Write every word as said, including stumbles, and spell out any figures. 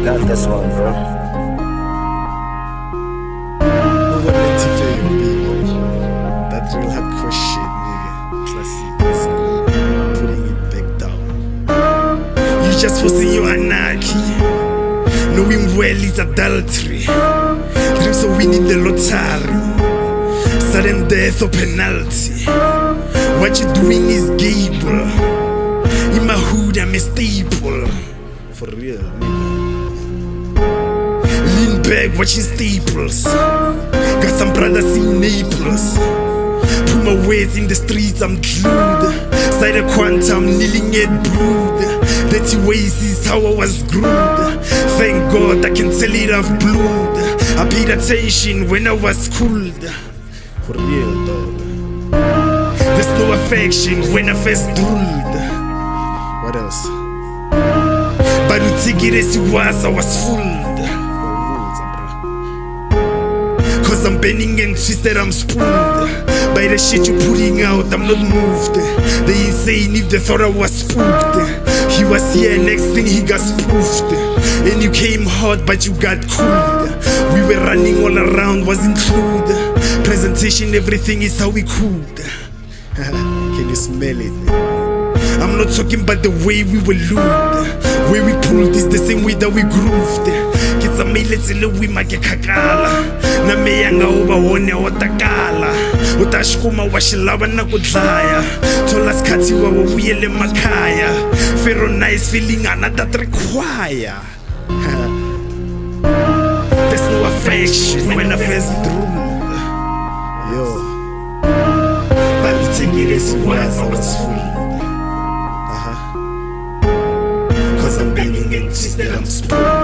got this one, bro. Over ninety K, baby. That real hardcore shit, nigga. Classic. Let's go. Putting it back down. You just forcing your anarchy. Knowing well it's adultery. Dreams of winning the lottery. Sudden death or penalty. What you doing is gable. In my hood I'm a staple. For real, nigga. Lean back watching Staples. Got some brothers in Naples. Put my words in the streets, I'm glued. Side a quantum, kneeling at brood. Dirty ways is how I was groomed. Thank God I can tell it I've bloomed. I paid attention when I was cooled. For real, dog. There's no affection when I first drooled. What else? But to take it as it was, I was fooled. Cause I'm bending and twisted, I'm spooled. By the shit you're putting out, I'm not moved. They insane if they thought I was spooked. He was here, next thing he got spoofed. And you came hot, but you got cooled. We were running all around, was included. Presentation, everything is how we could. Can you smell it? I'm not talking about the way we were looted. Way we pulled is the same way that we grooved. Kids are made let's say we make kakala. Na me yanga uba one otakala. Utashkuma washilaba na kudlaya. Tola skati wa wuyele makaya. Fero nice feeling ana that require. There's no affection when I first drooled. Yo. But you take it as it was, I was fooled. I'm bending and twisted, I'm spoiled.